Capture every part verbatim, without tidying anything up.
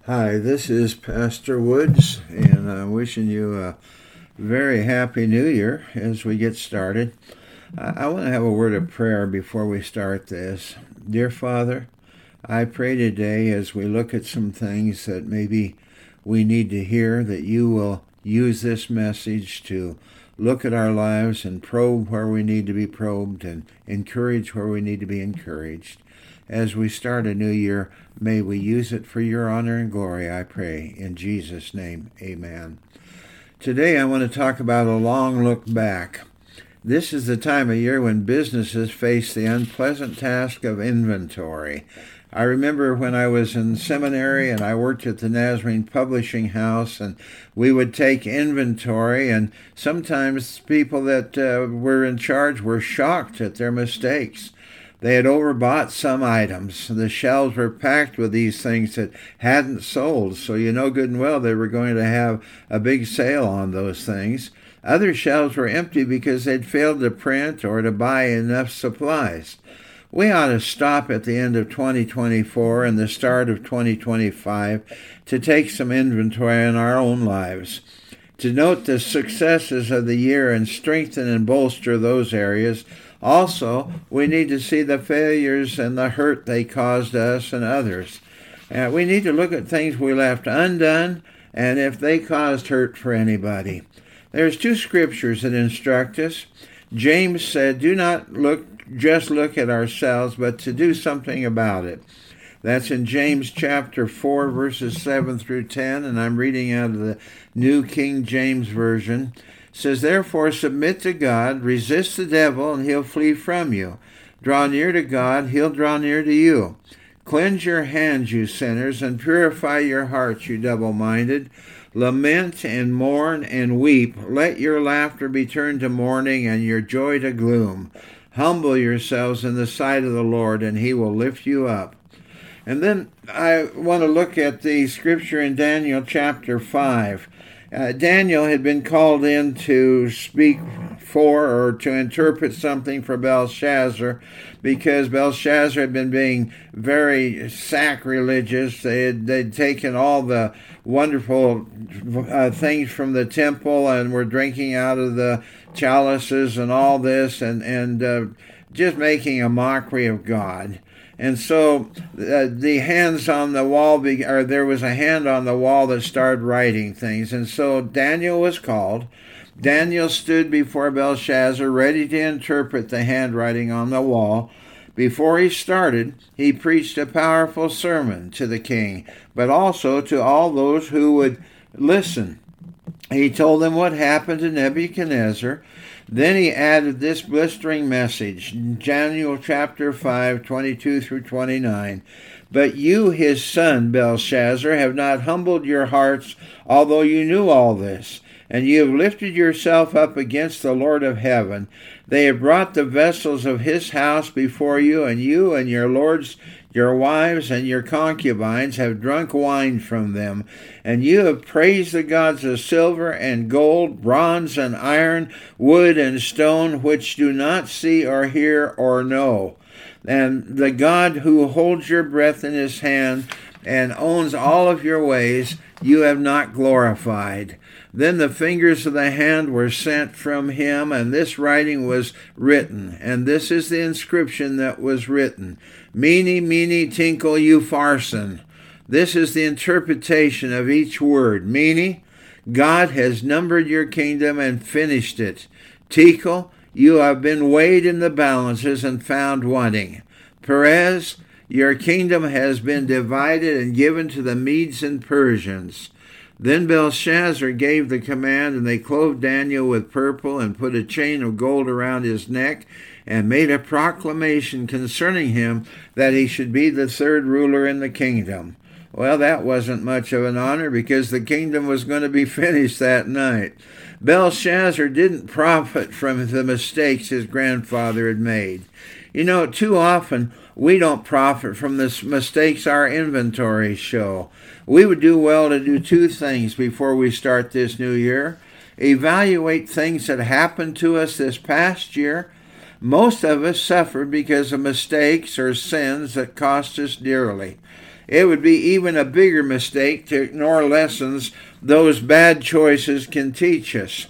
Hi, this is Pastor Woods, and I'm wishing you a very happy new year as we get started. I, I want to have a word of prayer before we start this. Dear Father, I pray today as we look at some things that maybe we need to hear, that you will use this message to look at our lives and probe where we need to be probed and encourage where we need to be encouraged. As we start a new year, may we use it for your honor and glory, I pray. In Jesus' name, amen. Today I want to talk about a long look back. This is the time of year when businesses face the unpleasant task of inventory. I remember when I was in seminary and I worked at the Nazarene Publishing House, and we would take inventory, and sometimes people that uh, were in charge were shocked at their mistakes. They had overbought some items. The shelves were packed with these things that hadn't sold, so you know good and well they were going to have a big sale on those things. Other shelves were empty because they'd failed to print or to buy enough supplies. We ought to stop at the end of twenty twenty-four and the start of twenty twenty-five to take some inventory in our own lives, to note the successes of the year and strengthen and bolster those areas. Also, we need to see the failures and the hurt they caused us and others. Uh, we need to look at things we left undone and if they caused hurt for anybody. There's two scriptures that instruct us. James said, do not look just look at ourselves, but to do something about it. That's in James chapter four, verses seven through ten, and I'm reading out of the New King James Version. It says, therefore submit to God, resist the devil, and he'll flee from you. Draw near to God, he'll draw near to you. Cleanse your hands, you sinners, and purify your hearts, you double-minded. Lament and mourn and weep. Let your laughter be turned to mourning and your joy to gloom. Humble yourselves in the sight of the Lord, and he will lift you up. And then I want to look at the scripture in Daniel chapter five. Uh, Daniel had been called in to speak for or to interpret something for Belshazzar because Belshazzar had been being very sacrilegious. They had, they'd taken all the wonderful uh, things from the temple and were drinking out of the chalices and all this and, and uh, just making a mockery of God. And so uh, the hands on the wall, be, or there was a hand on the wall that started writing things. And so Daniel was called. Daniel stood before Belshazzar, ready to interpret the handwriting on the wall. Before he started, he preached a powerful sermon to the king, but also to all those who would listen. He told them what happened to Nebuchadnezzar. Then he added this blistering message, Daniel chapter five, twenty-two through twenty-nine. But you, his son, Belshazzar, have not humbled your hearts, although you knew all this. And you have lifted yourself up against the Lord of heaven. They have brought the vessels of his house before you, and you and your lords, your wives, and your concubines have drunk wine from them. And you have praised the gods of silver and gold, bronze and iron, wood and stone, which do not see or hear or know. And the God who holds your breath in his hand and owns all of your ways, you have not glorified. Then the fingers of the hand were sent from him, and this writing was written. And this is the inscription that was written. Mene, mene, tekel, upharsin. This is the interpretation of each word. Mene, God has numbered your kingdom and finished it. Tekel, you have been weighed in the balances and found wanting. Peres, your kingdom has been divided and given to the Medes and Persians. Then Belshazzar gave the command, and they clothed Daniel with purple and put a chain of gold around his neck and made a proclamation concerning him that he should be the third ruler in the kingdom. Well, that wasn't much of an honor because the kingdom was going to be finished that night. Belshazzar didn't profit from the mistakes his grandfather had made. You know, too often we don't profit from the mistakes our inventories show. We would do well to do two things before we start this new year. Evaluate things that happened to us this past year. Most of us suffered because of mistakes or sins that cost us dearly. It would be even a bigger mistake to ignore lessons those bad choices can teach us.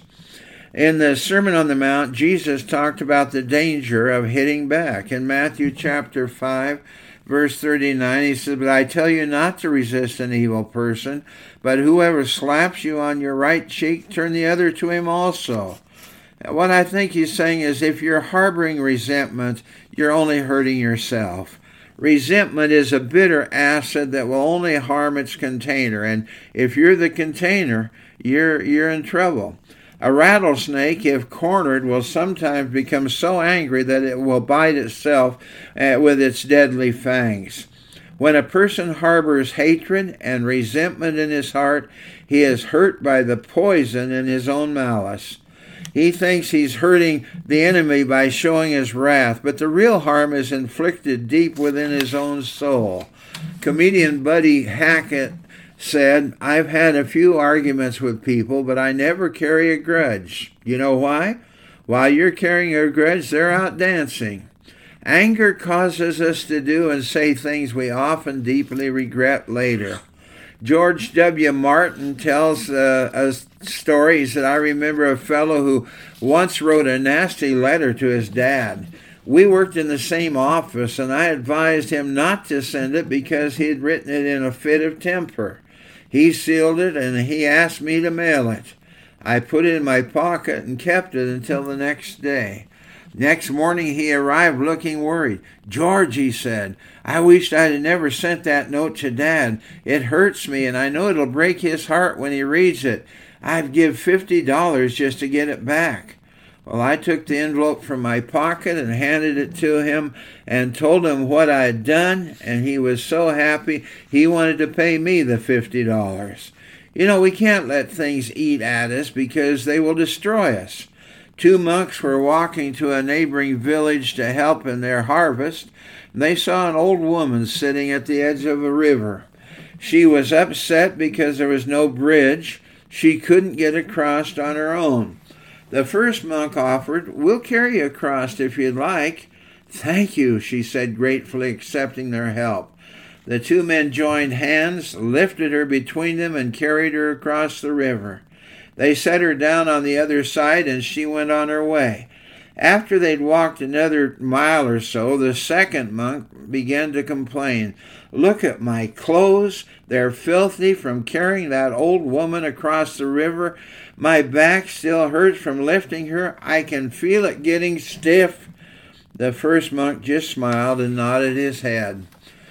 In the Sermon on the Mount, Jesus talked about the danger of hitting back. In Matthew chapter five, verse thirty-nine, he said, "But I tell you not to resist an evil person, but whoever slaps you on your right cheek, turn the other to him also." What I think he's saying is if you're harboring resentment, you're only hurting yourself. Resentment is a bitter acid that will only harm its container, and if you're the container, you're you're in trouble. A rattlesnake, if cornered, will sometimes become so angry that it will bite itself uh, with its deadly fangs. When a person harbors hatred and resentment in his heart, he is hurt by the poison in his own malice. He thinks he's hurting the enemy by showing his wrath, but the real harm is inflicted deep within his own soul. Comedian Buddy Hackett said, "I've had a few arguments with people, but I never carry a grudge. You know why? While you're carrying a grudge, they're out dancing." Anger causes us to do and say things we often deeply regret later. George W. Martin tells uh, a story. He said, "I remember a fellow who once wrote a nasty letter to his dad. We worked in the same office, and I advised him not to send it because he had written it in a fit of temper. He sealed it, and he asked me to mail it. I put it in my pocket and kept it until the next day. Next morning he arrived looking worried. 'George,' he said, 'I wished I'd never sent that note to Dad. It hurts me, and I know it'll break his heart when he reads it. I'd give fifty dollars just to get it back.' Well, I took the envelope from my pocket and handed it to him and told him what I'd done, and he was so happy he wanted to pay me the fifty dollars. You know, we can't let things eat at us because they will destroy us. Two monks were walking to a neighboring village to help in their harvest. They saw an old woman sitting at the edge of a river. She was upset because there was no bridge. She couldn't get across on her own. The first monk offered, 'We'll carry you across if you'd like.' 'Thank you,' she said, gratefully accepting their help. The two men joined hands, lifted her between them, and carried her across the river. They set her down on the other side, and she went on her way. After they'd walked another mile or so, the second monk began to complain. 'Look at my clothes. They're filthy from carrying that old woman across the river. My back still hurts from lifting her. I can feel it getting stiff.' The first monk just smiled and nodded his head.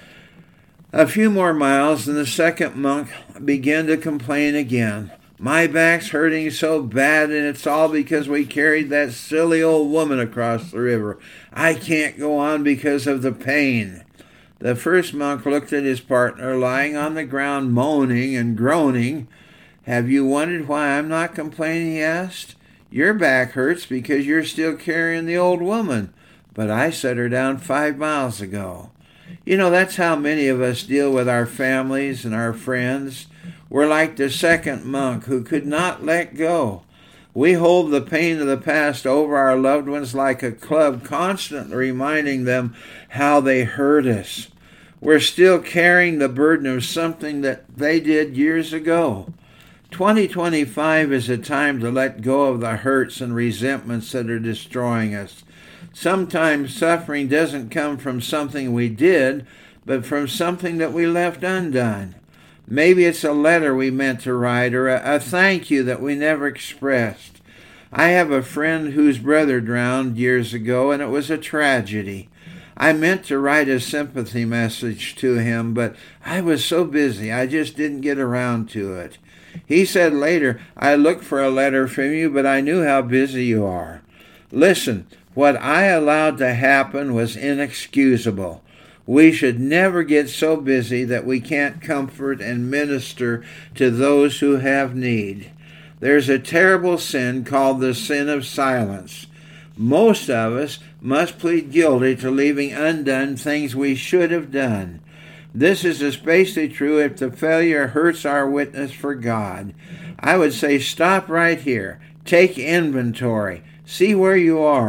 A few more miles, and the second monk began to complain again. 'My back's hurting so bad, and it's all because we carried that silly old woman across the river. I can't go on because of the pain.' The first monk looked at his partner lying on the ground moaning and groaning. 'Have you wondered why I'm not complaining?' he asked. 'Your back hurts because you're still carrying the old woman, but I set her down five miles ago.' You know, that's how many of us deal with our families and our friends. We're like the second monk who could not let go. We hold the pain of the past over our loved ones like a club, constantly reminding them how they hurt us. We're still carrying the burden of something that they did years ago. twenty twenty-five is a time to let go of the hurts and resentments that are destroying us. Sometimes suffering doesn't come from something we did, but from something that we left undone. Maybe it's a letter we meant to write or a, a thank you that we never expressed. I have a friend whose brother drowned years ago, and it was a tragedy. I meant to write a sympathy message to him, but I was so busy I just didn't get around to it. He said later, 'I looked for a letter from you, but I knew how busy you are.' Listen, what I allowed to happen was inexcusable. We should never get so busy that we can't comfort and minister to those who have need. There's a terrible sin called the sin of silence. Most of us must plead guilty to leaving undone things we should have done. This is especially true if the failure hurts our witness for God. I would say stop right here. Take inventory. See where you are.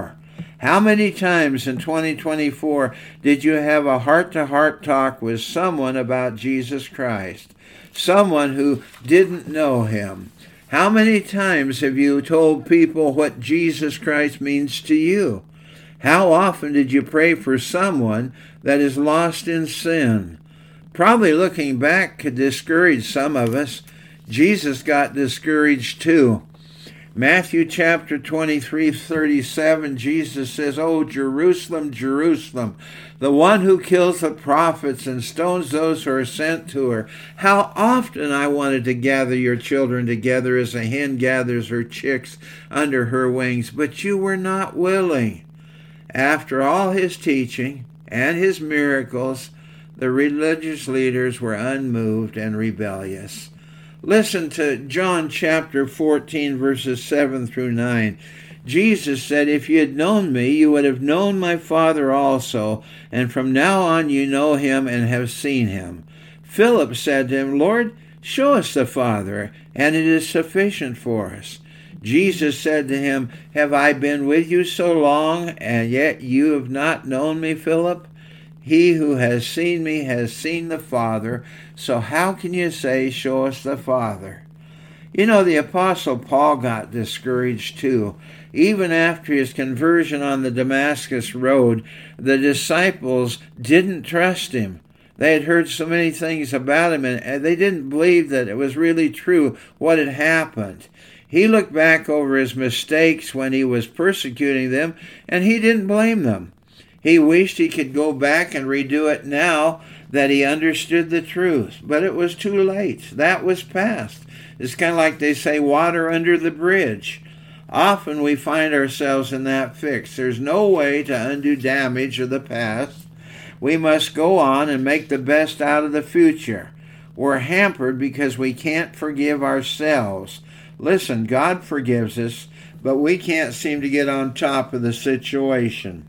How many times in twenty twenty-four did you have a heart-to-heart talk with someone about Jesus Christ? Someone who didn't know him. How many times have you told people what Jesus Christ means to you? How often did you pray for someone that is lost in sin? Probably looking back could discourage some of us. Jesus got discouraged too. Matthew chapter twenty-three, thirty-seven, Jesus says, "Oh, Jerusalem, Jerusalem, the one who kills the prophets and stones those who are sent to her. How often I wanted to gather your children together as a hen gathers her chicks under her wings, but you were not willing." After all his teaching and his miracles, the religious leaders were unmoved and rebellious. Listen to John chapter fourteen, verses seven through nine. Jesus said, "If you had known me, you would have known my Father also, and from now on you know him and have seen him." Philip said to him, "Lord, show us the Father, and it is sufficient for us." Jesus said to him, "Have I been with you so long, and yet you have not known me, Philip? He who has seen me has seen the Father, so how can you say, 'Show us the Father'?" You know, the Apostle Paul got discouraged too. Even after his conversion on the Damascus road, the disciples didn't trust him. They had heard so many things about him, and they didn't believe that it was really true what had happened. He looked back over his mistakes when he was persecuting them, and he didn't blame them. He wished he could go back and redo it now that he understood the truth. But it was too late. That was past. It's kind of like they say, water under the bridge. Often we find ourselves in that fix. There's no way to undo damage of the past. We must go on and make the best out of the future. We're hampered because we can't forgive ourselves. Listen, God forgives us, but we can't seem to get on top of the situation.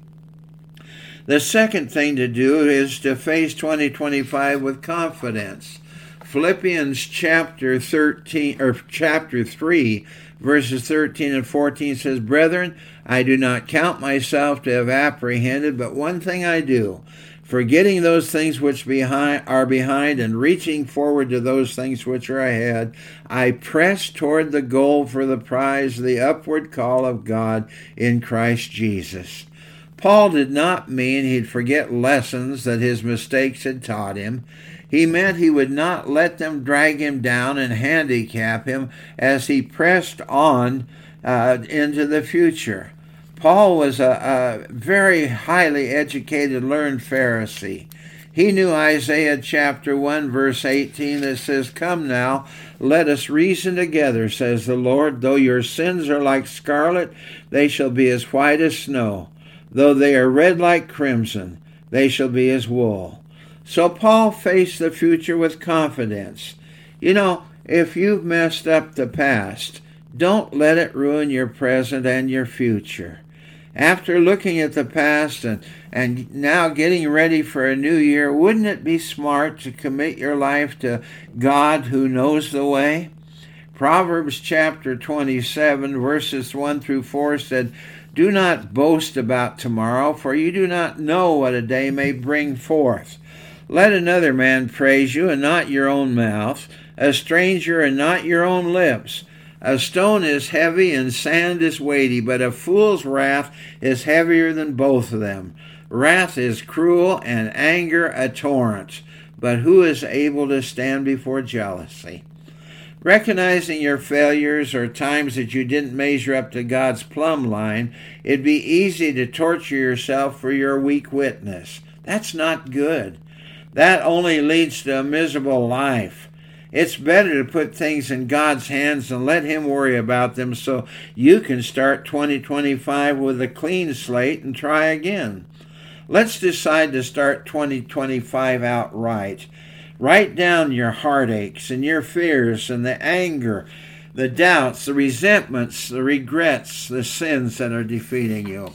The second thing to do is to face twenty twenty-five with confidence. Philippians chapter thirteen or chapter three, verses thirteen and fourteen says, "Brethren, I do not count myself to have apprehended, but one thing I do, forgetting those things which behind are behind and reaching forward to those things which are ahead, I press toward the goal for the prize of the upward call of God in Christ Jesus." Paul did not mean he'd forget lessons that his mistakes had taught him. He meant he would not let them drag him down and handicap him as he pressed on uh, into the future. Paul was a, a very highly educated, learned Pharisee. He knew Isaiah chapter one, verse eighteen that says, "Come now, let us reason together, says the Lord. Though your sins are like scarlet, they shall be as white as snow. Though they are red like crimson, they shall be as wool." So Paul faced the future with confidence. You know, if you've messed up the past, don't let it ruin your present and your future. After looking at the past and, and now getting ready for a new year, wouldn't it be smart to commit your life to God who knows the way? Proverbs chapter twenty-seven, verses one through four said, "Do not boast about tomorrow, for you do not know what a day may bring forth. Let another man praise you, and not your own mouth, a stranger, and not your own lips. A stone is heavy, and sand is weighty, but a fool's wrath is heavier than both of them. Wrath is cruel, and anger a torrent. But who is able to stand before jealousy?" Recognizing your failures or times that you didn't measure up to God's plumb line, it'd be easy to torture yourself for your weak witness. That's not good. That only leads to a miserable life. It's better to put things in God's hands and let Him worry about them so you can start twenty twenty-five with a clean slate and try again. Let's decide to start twenty twenty-five out right. Write down your heartaches and your fears and the anger, the doubts, the resentments, the regrets, the sins that are defeating you.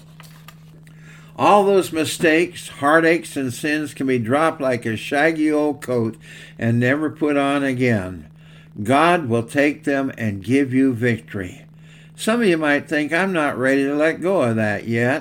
All those mistakes, heartaches, and sins can be dropped like a shaggy old coat and never put on again. God will take them and give you victory. Some of you might think, "I'm not ready to let go of that yet."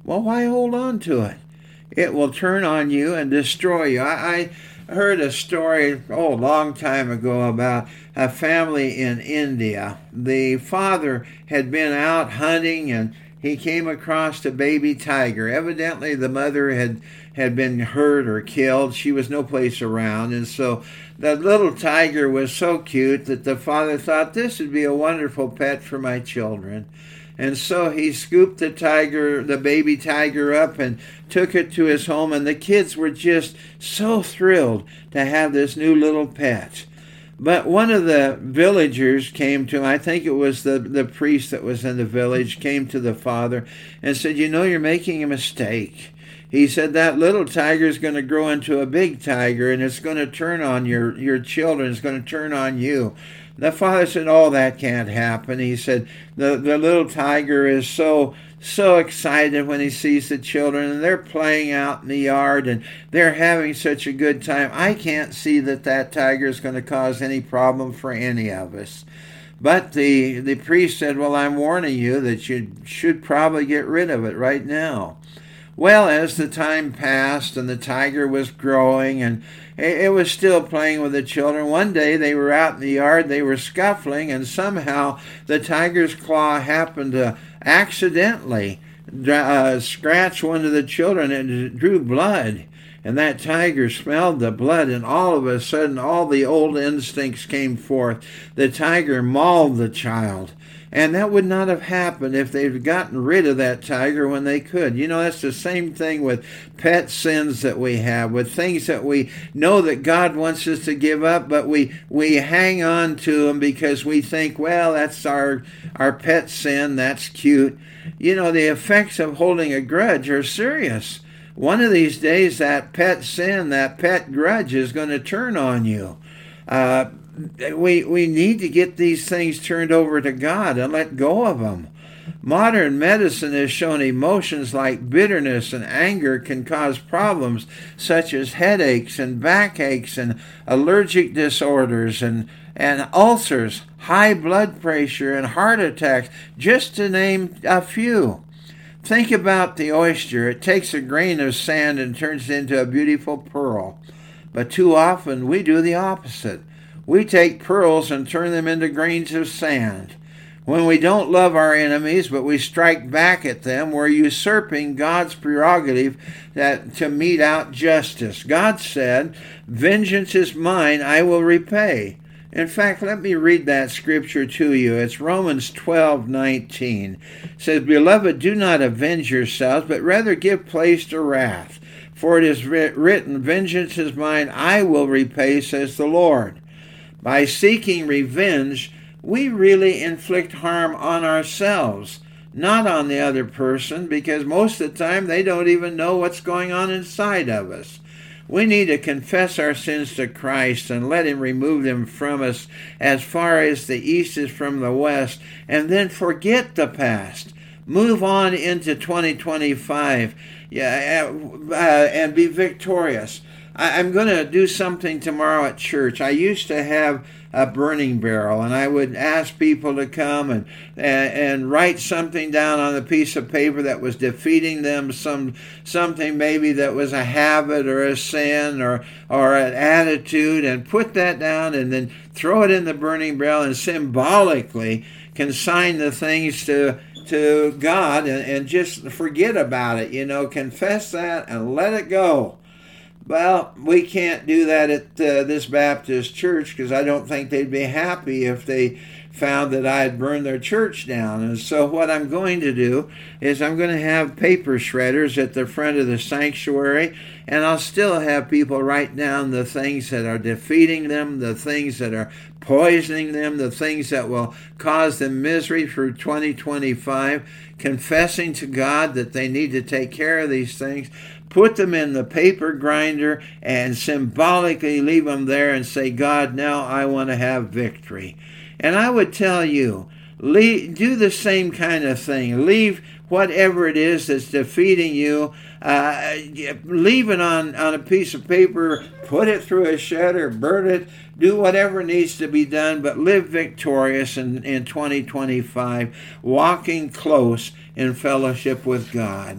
Well, why hold on to it? It will turn on you and destroy you. I, I heard a story, oh, a long time ago about a family in India. The father had been out hunting and he came across a baby tiger. Evidently, the mother had, had been hurt or killed. She was no place around. And so the little tiger was so cute that the father thought, this would be a wonderful pet for my children. And so he scooped the tiger, the baby tiger up and took it to his home. And the kids were just so thrilled to have this new little pet. But one of the villagers came to him, I think it was the, the priest that was in the village, came to the father and said, you know, you're making a mistake. He said, that little tiger is going to grow into a big tiger, and it's going to turn on your, your children. It's going to turn on you. The father said, oh, that can't happen. He said, the, the little tiger is so so excited when he sees the children, and they're playing out in the yard, and they're having such a good time. I can't see that that tiger is going to cause any problem for any of us. But the, the priest said, well, I'm warning you that you should probably get rid of it right now. Well, as the time passed and the tiger was growing and it was still playing with the children, one day they were out in the yard, they were scuffling, and somehow the tiger's claw happened to accidentally uh, scratch one of the children and it drew blood. And that tiger smelled the blood, and all of a sudden all the old instincts came forth. The tiger mauled the child. And that would not have happened if they'd gotten rid of that tiger when they could. You know, that's the same thing with pet sins that we have, with things that we know that God wants us to give up, but we, we hang on to them because we think, well, that's our, our pet sin, that's cute. You know, the effects of holding a grudge are serious. One of these days, that pet sin, that pet grudge is going to turn on you. Uh, we we need to get these things turned over to God and let go of them. Modern medicine has shown emotions like bitterness and anger can cause problems such as headaches and backaches and allergic disorders and, and ulcers, high blood pressure and heart attacks, just to name a few. Think about the oyster. It takes a grain of sand and turns it into a beautiful pearl. But too often we do the opposite. We take pearls and turn them into grains of sand. When we don't love our enemies, but we strike back at them, we're usurping God's prerogative that, to mete out justice. God said, vengeance is mine, I will repay. In fact, let me read that scripture to you. It's Romans twelve nineteen. It says, beloved, do not avenge yourselves, but rather give place to wrath. For it is written, vengeance is mine, I will repay, says the Lord. By seeking revenge, we really inflict harm on ourselves, not on the other person, because most of the time they don't even know what's going on inside of us. We need to confess our sins to Christ and let Him remove them from us as far as the east is from the west, and then forget the past. Move on into twenty twenty-five yeah, uh, and be victorious. I'm going to do something tomorrow at church. I used to have a burning barrel, and I would ask people to come and, and and write something down on a piece of paper that was defeating them, some something maybe that was a habit or a sin or or an attitude, and put that down and then throw it in the burning barrel and symbolically consign the things to to God and, and just forget about it. You know, confess that and let it go. Well, we can't do that at uh, this Baptist church because I don't think they'd be happy if they found that I had burned their church down. And so what I'm going to do is I'm going to have paper shredders at the front of the sanctuary, and I'll still have people write down the things that are defeating them, the things that are poisoning them, the things that will cause them misery through twenty twenty-five, confessing to God that they need to take care of these things. Put them in the paper grinder and symbolically leave them there and say, God, now I want to have victory. And I would tell you, leave, do the same kind of thing. Leave whatever it is that's defeating you, uh, leave it on, on a piece of paper, put it through a shredder, burn it, do whatever needs to be done, but live victorious in, in twenty twenty-five, walking close in fellowship with God.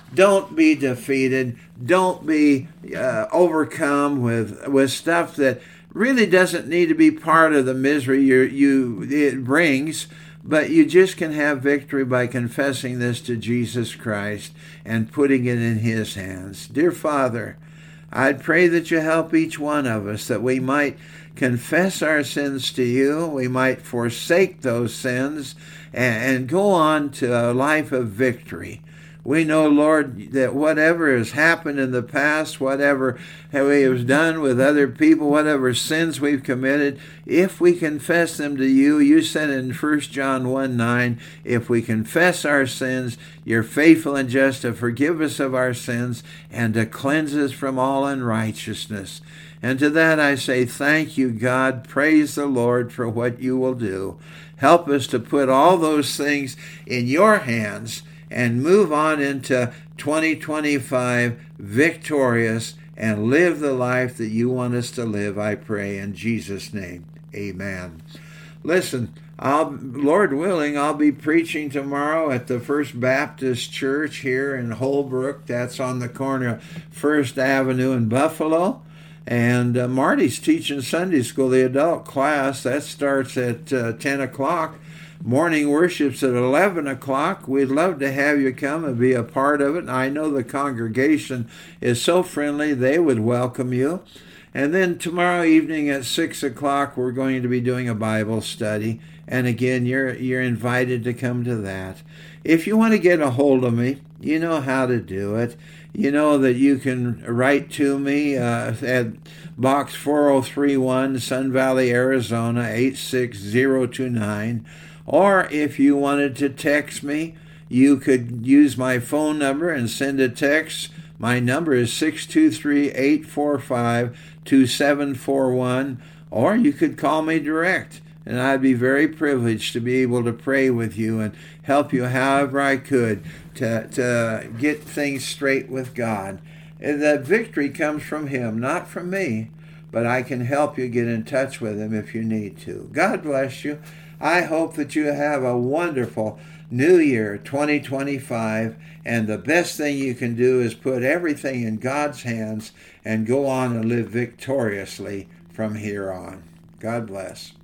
Don't be defeated. Don't be uh, overcome with with stuff that really doesn't need to be part of the misery you you it brings. But you just can have victory by confessing this to Jesus Christ and putting it in His hands. Dear Father, I'd pray that you help each one of us, that we might confess our sins to you, we might forsake those sins, and, and go on to a life of victory. We know, Lord, that whatever has happened in the past, whatever we have done with other people, whatever sins we've committed, if we confess them to you, you said in First John one nine, if we confess our sins, you're faithful and just to forgive us of our sins and to cleanse us from all unrighteousness. And to that I say, thank you, God. Praise the Lord for what you will do. Help us to put all those things in your hands and move on into twenty twenty-five victorious and live the life that you want us to live, I pray in Jesus' name. Amen. Listen, I'll, Lord willing, I'll be preaching tomorrow at the First Baptist Church here in Holbrook. That's on the corner of First Avenue in Buffalo. And uh, Marty's teaching Sunday school, the adult class. That starts at uh, ten o'clock. Morning worship's at eleven o'clock. We'd love to have you come and be a part of it. And I know the congregation is so friendly, they would welcome you. And then tomorrow evening at six o'clock, we're going to be doing a Bible study. And again, you're you're invited to come to that. If you want to get a hold of me, you know how to do it. You know that you can write to me uh, at Box four oh three one, Sun Valley, Arizona, eight six zero two nine. Or if you wanted to text me, you could use my phone number and send a text. My number is six two three, eight four five, two seven four one. Or you could call me direct. And I'd be very privileged to be able to pray with you and help you however I could to, to get things straight with God. And that victory comes from Him, not from me. But I can help you get in touch with Him if you need to. God bless you. I hope that you have a wonderful new year, twenty twenty-five, and the best thing you can do is put everything in God's hands and go on and live victoriously from here on. God bless.